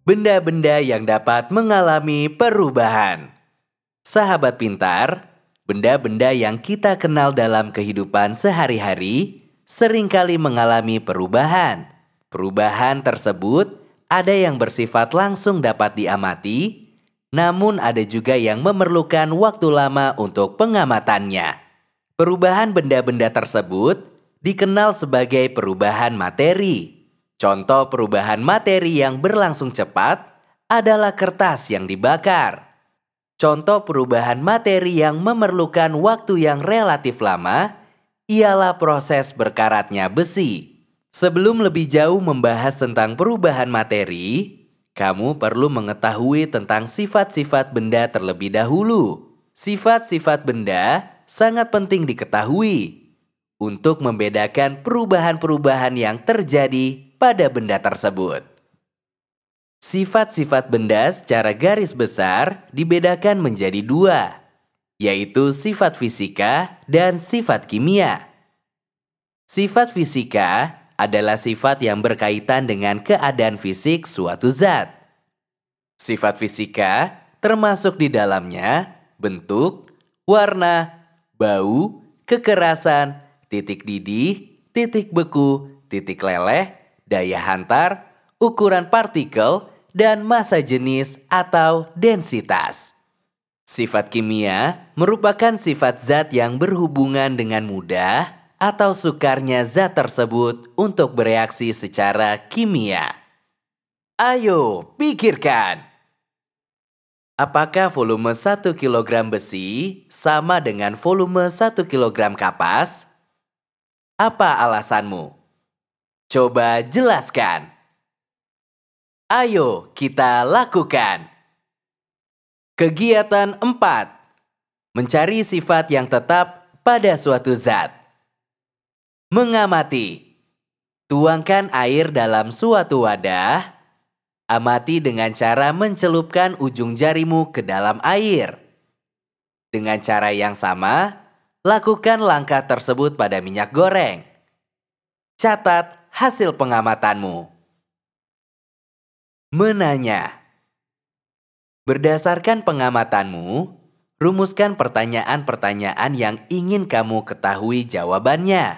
Benda-benda yang dapat mengalami perubahan. Sahabat pintar, benda-benda yang kita kenal dalam kehidupan sehari-hari seringkali mengalami perubahan. Perubahan tersebut ada yang bersifat langsung dapat diamati, namun ada juga yang memerlukan waktu lama untuk pengamatannya. Perubahan benda-benda tersebut dikenal sebagai perubahan materi. Contoh perubahan materi yang berlangsung cepat adalah kertas yang dibakar. Contoh perubahan materi yang memerlukan waktu yang relatif lama ialah proses berkaratnya besi. Sebelum lebih jauh membahas tentang perubahan materi, kamu perlu mengetahui tentang sifat-sifat benda terlebih dahulu. Sifat-sifat benda sangat penting diketahui untuk membedakan perubahan-perubahan yang terjadi pada benda tersebut. Sifat-sifat benda secara garis besar dibedakan menjadi dua, yaitu sifat fisika dan sifat kimia. Sifat fisika adalah sifat yang berkaitan dengan keadaan fisik suatu zat. Sifat fisika termasuk di dalamnya bentuk, warna, bau, kekerasan, titik didih, titik beku, titik leleh, daya hantar, ukuran partikel, dan massa jenis atau densitas. Sifat kimia merupakan sifat zat yang berhubungan dengan mudah atau sukarnya zat tersebut untuk bereaksi secara kimia. Ayo, pikirkan. Apakah volume 1 kg besi sama dengan volume 1 kg kapas? Apa alasanmu? Coba jelaskan. Ayo kita lakukan. Kegiatan 4. Mencari sifat yang tetap pada suatu zat. Mengamati. Tuangkan air dalam suatu wadah. Amati dengan cara mencelupkan ujung jarimu ke dalam air. Dengan cara yang sama, lakukan langkah tersebut pada minyak goreng. Catat hasil pengamatanmu. Menanya. Berdasarkan pengamatanmu, rumuskan pertanyaan-pertanyaan yang ingin kamu ketahui jawabannya.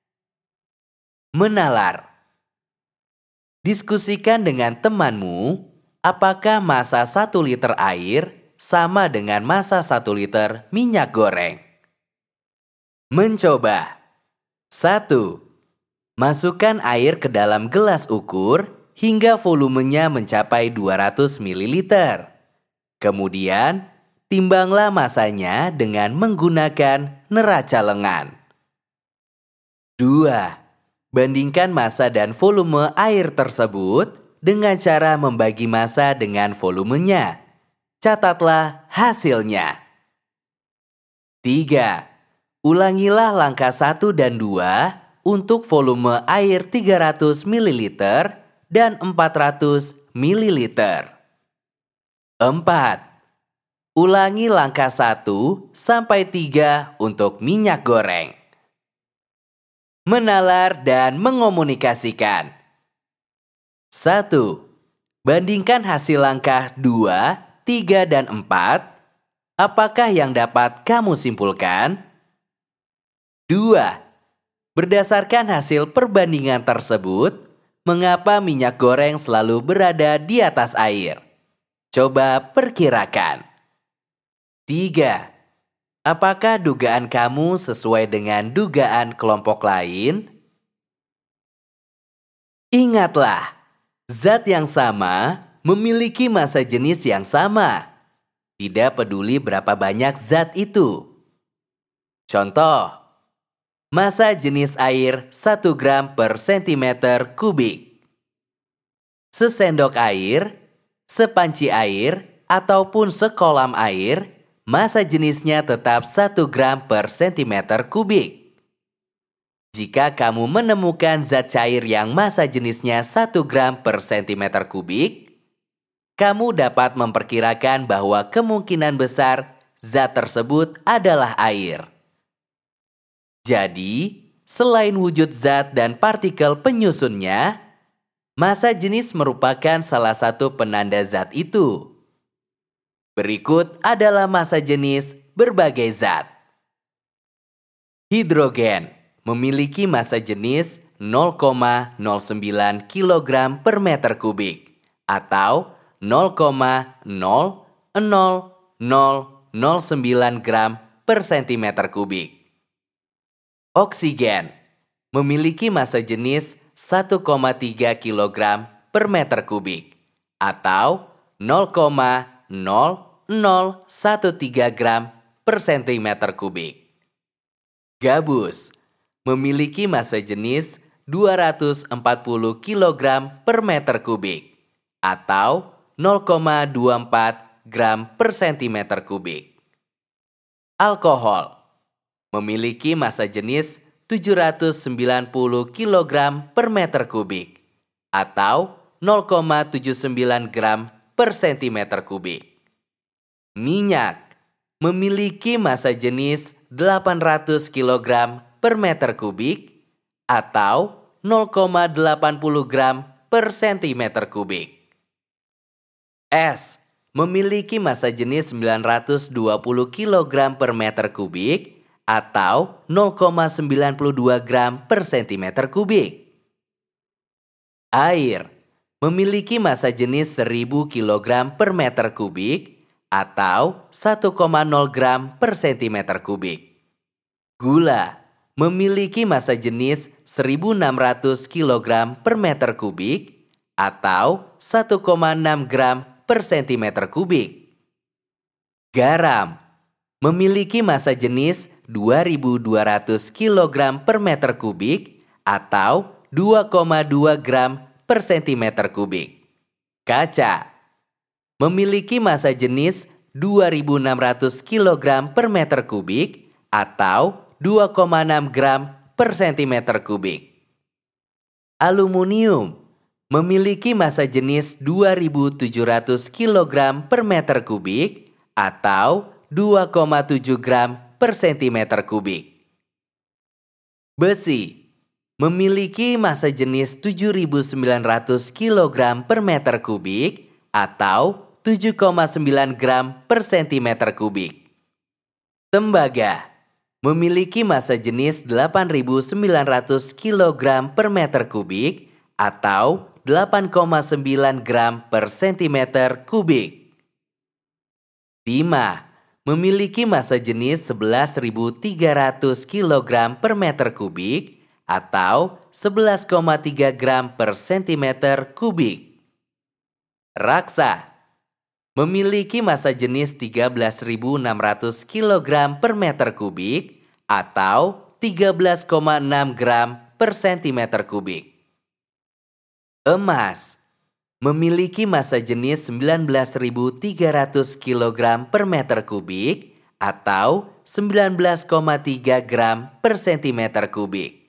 Menalar. Diskusikan dengan temanmu apakah massa 1 liter air sama dengan massa 1 liter minyak goreng. Mencoba. 1. Masukkan air ke dalam gelas ukur hingga volumenya mencapai 200 ml. Kemudian, timbanglah massanya dengan menggunakan neraca lengan. 2. Bandingkan massa dan volume air tersebut dengan cara membagi massa dengan volumenya. Catatlah hasilnya. 3. Ulangilah langkah 1 dan 2 untuk volume air 300 ml dan 400 ml. 4. Ulangi langkah 1 sampai 3 untuk minyak goreng. Menalar dan mengomunikasikan. 1. Bandingkan hasil langkah 2, 3, dan 4. Apakah yang dapat kamu simpulkan? 2. Berdasarkan hasil perbandingan tersebut, mengapa minyak goreng selalu berada di atas air? Coba perkirakan. 3. Apakah dugaan kamu sesuai dengan dugaan kelompok lain? Ingatlah, zat yang sama memiliki massa jenis yang sama. Tidak peduli berapa banyak zat itu. Contoh, massa jenis air 1 gram per cm kubik. Sesendok air, sepanci air, ataupun sekolam air, massa jenisnya tetap 1 gram per cm kubik. Jika kamu menemukan zat cair yang massa jenisnya 1 gram per cm kubik, kamu dapat memperkirakan bahwa kemungkinan besar zat tersebut adalah air. Jadi, selain wujud zat dan partikel penyusunnya, Massa jenis merupakan salah satu penanda zat itu. Berikut adalah massa jenis berbagai zat. Hidrogen memiliki massa jenis 0,09 kg per meter kubik atau 0,00009 gram per centimeter kubik. Oksigen memiliki massa jenis 1,3 kg per meter kubik atau 0,0013 gram per centimeter kubik. Gabus memiliki massa jenis 240 kg per meter kubik atau 0,24 gram per centimeter kubik. Alkohol memiliki massa jenis 790 kg per meter kubik atau 0,79 gram per centimeter kubik. Minyak memiliki massa jenis 800 kg per meter kubik atau 0,80 gram per centimeter kubik. Es memiliki massa jenis 920 kg per meter kubik atau 0,92 gram per centimeter kubik. Air memiliki massa jenis 1000 kg per meter kubik atau 1,0 gram per centimeter kubik. Gula memiliki massa jenis 1600 kg per meter kubik atau 1,6 gram per centimeter kubik. Garam memiliki massa jenis 2200 kg per meter kubik atau 2,2 gram per centimeter kubik. Kaca memiliki massa jenis 2600 kg per meter kubik atau 2,6 gram per centimeter kubik. Aluminium memiliki massa jenis 2700 kg per meter kubik atau 2,7 gram per centimeter kubik. Besi memiliki massa jenis 7900 kg per meter kubik atau 7,9 gram per centimeter kubik. Tembaga memiliki massa jenis 8.900 kg per meter kubik atau 8,9 gram per centimeter kubik. Timah memiliki massa jenis 11.300 kg per meter kubik atau 11,3 gram per centimeter kubik. Raksa memiliki massa jenis 13.600 kg per meter kubik atau 13,6 gram per centimeter kubik. Emas memiliki massa jenis 19.300 kg per meter kubik atau 19,3 gram per centimeter kubik.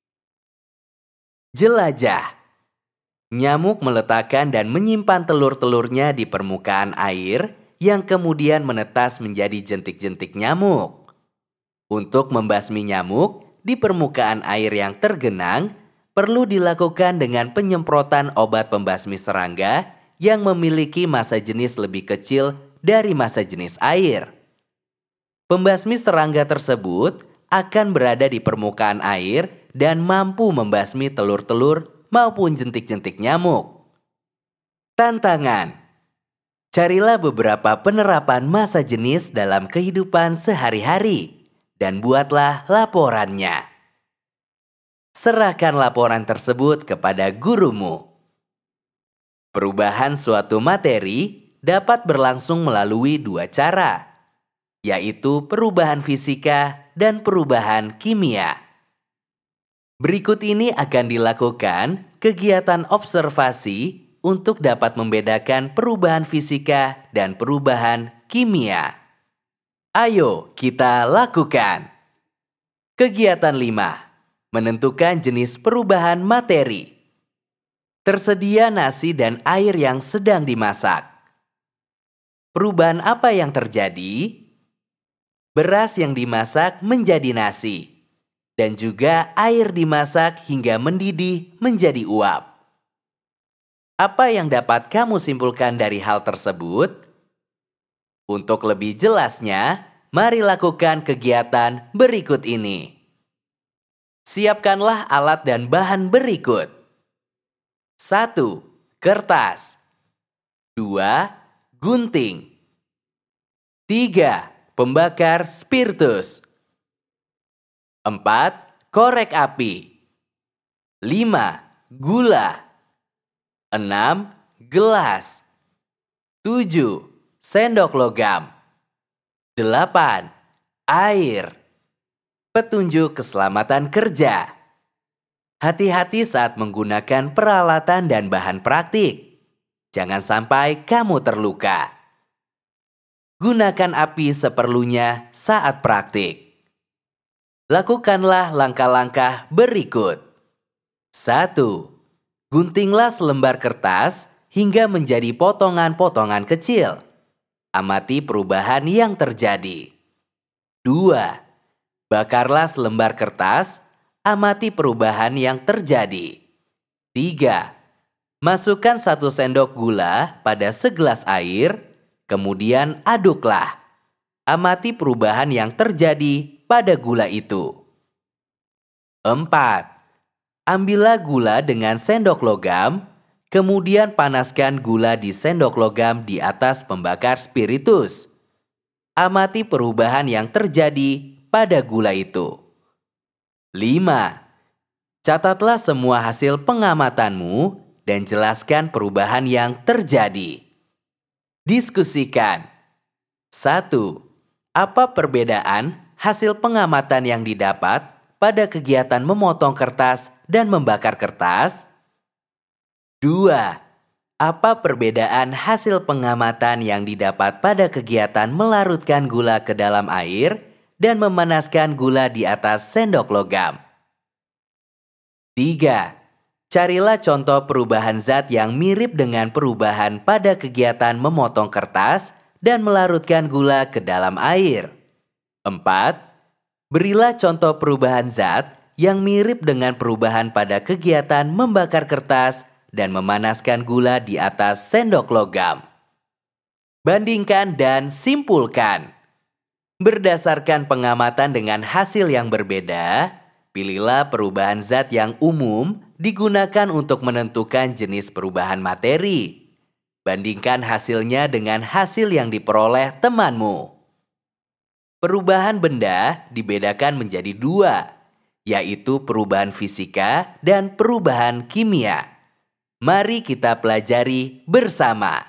Jelajah nyamuk meletakkan dan menyimpan telur-telurnya di permukaan air yang kemudian menetas menjadi jentik-jentik nyamuk. Untuk membasmi nyamuk di permukaan air yang tergenang, perlu dilakukan dengan penyemprotan obat pembasmi serangga yang memiliki massa jenis lebih kecil dari massa jenis air. Pembasmi serangga tersebut akan berada di permukaan air dan mampu membasmi telur-telur maupun jentik-jentik nyamuk. Tantangan: carilah beberapa penerapan massa jenis dalam kehidupan sehari-hari dan buatlah laporannya. Serahkan laporan tersebut kepada gurumu. Perubahan suatu materi dapat berlangsung melalui dua cara, yaitu perubahan fisika dan perubahan kimia. Berikut ini akan dilakukan kegiatan observasi untuk dapat membedakan perubahan fisika dan perubahan kimia. Ayo kita lakukan. Kegiatan 5. Menentukan jenis perubahan materi. Tersedia nasi dan air yang sedang dimasak. Perubahan apa yang terjadi? Beras yang dimasak menjadi nasi. Dan juga air dimasak hingga mendidih menjadi uap. Apa yang dapat kamu simpulkan dari hal tersebut? Untuk lebih jelasnya, mari lakukan kegiatan berikut ini. Siapkanlah alat dan bahan berikut. 1. Kertas. 2. Gunting. 3. Pembakar spiritus. 4. Korek api. 5. Gula. 6. Gelas. 7. Sendok logam. 8. Air. Petunjuk keselamatan kerja. Hati-hati saat menggunakan peralatan dan bahan praktik. Jangan sampai kamu terluka. Gunakan api seperlunya saat praktik. Lakukanlah langkah-langkah berikut. 1. Guntinglah selembar kertas hingga menjadi potongan-potongan kecil. Amati perubahan yang terjadi. 2. Bakarlah selembar kertas, amati perubahan yang terjadi. 3. Masukkan 1 sendok gula pada segelas air, kemudian aduklah. Amati perubahan yang terjadi pada gula itu. 4. Ambillah gula dengan sendok logam, kemudian panaskan gula di sendok logam di atas pembakar spiritus. Amati perubahan yang terjadi pada gula itu. 5. Catatlah semua hasil pengamatanmu dan jelaskan perubahan yang terjadi. Diskusikan. 1. Apa perbedaan hasil pengamatan yang didapat pada kegiatan memotong kertas dan membakar kertas? 2. Apa perbedaan hasil pengamatan yang didapat pada kegiatan melarutkan gula ke dalam air dan memanaskan gula di atas sendok logam? 3. Carilah contoh perubahan zat yang mirip dengan perubahan pada kegiatan memotong kertas dan melarutkan gula ke dalam air. 4. Berilah contoh perubahan zat yang mirip dengan perubahan pada kegiatan membakar kertas dan memanaskan gula di atas sendok logam. Bandingkan dan simpulkan. Berdasarkan pengamatan dengan hasil yang berbeda, pilihlah perubahan zat yang umum digunakan untuk menentukan jenis perubahan materi. Bandingkan hasilnya dengan hasil yang diperoleh temanmu. Perubahan benda dibedakan menjadi 2, yaitu perubahan fisika dan perubahan kimia. Mari kita pelajari bersama.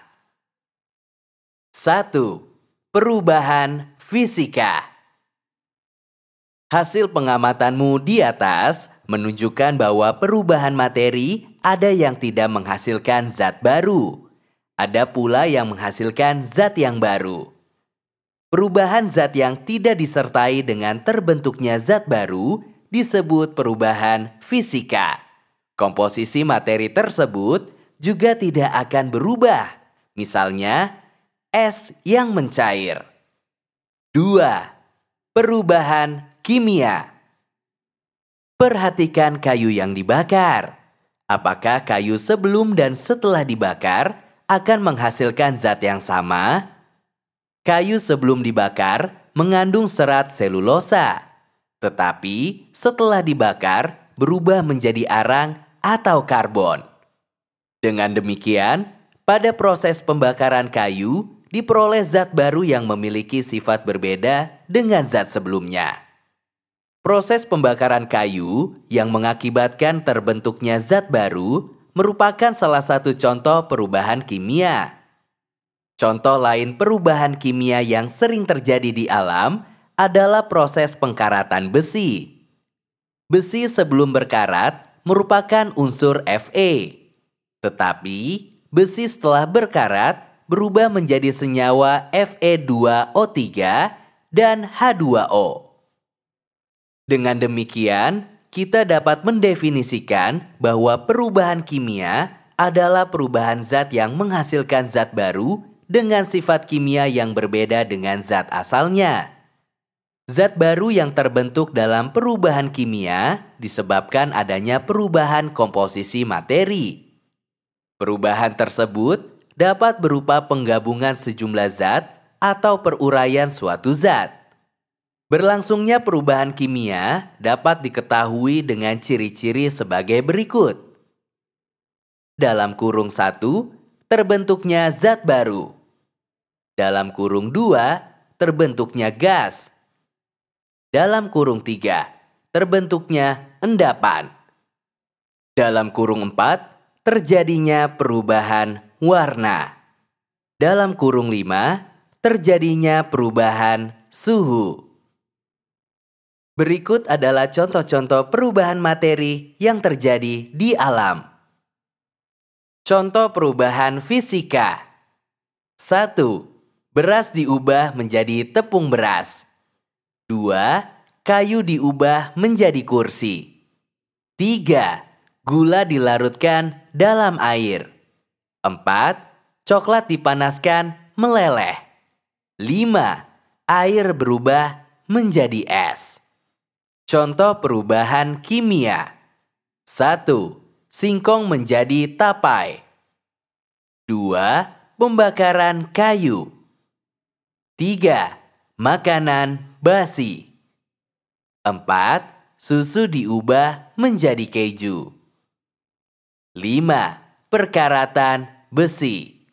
1. Perubahan fisika. Hasil pengamatanmu di atas menunjukkan bahwa perubahan materi ada yang tidak menghasilkan zat baru. Ada pula yang menghasilkan zat yang baru. Perubahan zat yang tidak disertai dengan terbentuknya zat baru disebut perubahan fisika. Komposisi materi tersebut juga tidak akan berubah. Misalnya, es yang mencair. 2. Perubahan kimia. Perhatikan kayu yang dibakar. Apakah kayu sebelum dan setelah dibakar akan menghasilkan zat yang sama? Kayu sebelum dibakar mengandung serat selulosa, tetapi setelah dibakar berubah menjadi arang atau karbon. Dengan demikian, pada proses pembakaran kayu diperoleh zat baru yang memiliki sifat berbeda dengan zat sebelumnya. Proses pembakaran kayu yang mengakibatkan terbentuknya zat baru merupakan salah satu contoh perubahan kimia. Contoh lain perubahan kimia yang sering terjadi di alam adalah proses pengkaratan besi. Besi sebelum berkarat merupakan unsur Fe. Tetapi besi setelah berkarat berubah menjadi senyawa Fe2O3 dan H2O. Dengan demikian, kita dapat mendefinisikan bahwa perubahan kimia adalah perubahan zat yang menghasilkan zat baru dengan sifat kimia yang berbeda dengan zat asalnya. Zat baru yang terbentuk dalam perubahan kimia disebabkan adanya perubahan komposisi materi. Perubahan tersebut dapat berupa penggabungan sejumlah zat atau peruraian suatu zat. Berlangsungnya perubahan kimia dapat diketahui dengan ciri-ciri sebagai berikut. Dalam kurung 1, terbentuknya zat baru. Dalam kurung 2, terbentuknya gas. Dalam kurung 3, terbentuknya endapan. Dalam kurung 4, terjadinya perubahan warna. Dalam kurung 5, terjadinya perubahan suhu. Berikut adalah contoh-contoh perubahan materi yang terjadi di alam. Contoh perubahan fisika. 1. Beras diubah menjadi tepung beras. 2. Kayu diubah menjadi kursi. 3. Gula dilarutkan dalam air. 4. Coklat dipanaskan meleleh. 5. Air berubah menjadi es. Contoh perubahan kimia. 1. Singkong menjadi tapai. 2. Pembakaran kayu. 3. Makanan basi. 4. Susu diubah menjadi keju. 5. Perkaratan besi.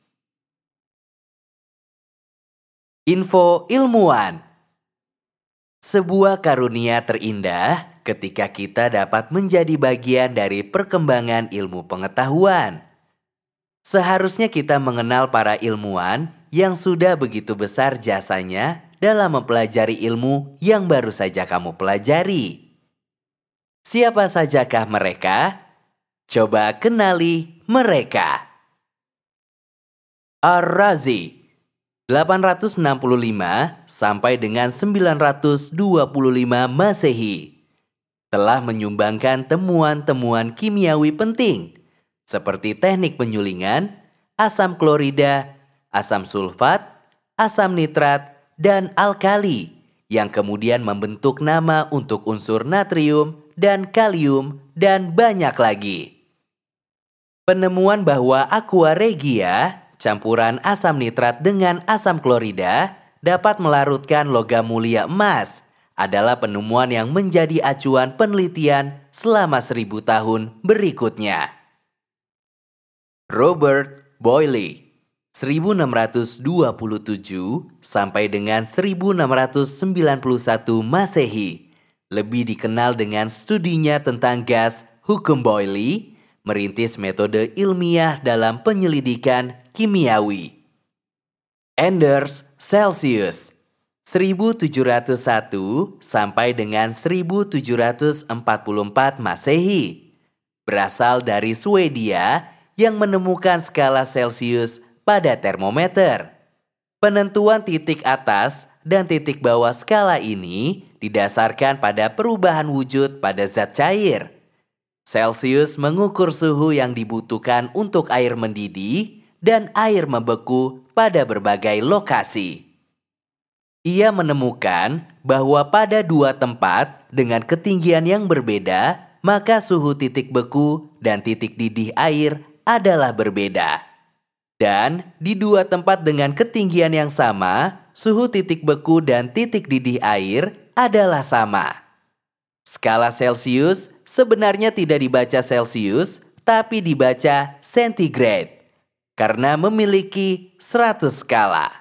Info ilmuwan. Sebuah karunia terindah ketika kita dapat menjadi bagian dari perkembangan ilmu pengetahuan. Seharusnya kita mengenal para ilmuwan yang sudah begitu besar jasanya dalam mempelajari ilmu yang baru saja kamu pelajari. Siapa sajakah mereka? Coba kenali mereka. Ar-Razi 865 sampai dengan 925 Masehi telah menyumbangkan temuan-temuan kimiawi penting seperti teknik penyulingan, asam klorida, asam sulfat, asam nitrat, dan alkali yang kemudian membentuk nama untuk unsur natrium dan kalium dan banyak lagi. Penemuan bahwa aqua regia, campuran asam nitrat dengan asam klorida dapat melarutkan logam mulia emas adalah penemuan yang menjadi acuan penelitian selama 1000 tahun berikutnya. Robert Boyle 1627 sampai dengan 1691 Masehi lebih dikenal dengan studinya tentang gas hukum Boyle, merintis metode ilmiah dalam penyelidikan kimiawi. Anders Celsius 1701 sampai dengan 1744 Masehi berasal dari Swedia yang menemukan skala Celsius pada termometer. Penentuan titik atas dan titik bawah skala ini didasarkan pada perubahan wujud pada zat cair. Celsius mengukur suhu yang dibutuhkan untuk air mendidih dan air membeku pada berbagai lokasi. Ia menemukan bahwa pada 2 tempat dengan ketinggian yang berbeda, maka suhu titik beku dan titik didih air adalah berbeda. Dan di 2 tempat dengan ketinggian yang sama, suhu titik beku dan titik didih air adalah sama. Skala Celsius sebenarnya tidak dibaca Celsius, tapi dibaca centigrade karena memiliki 100 skala.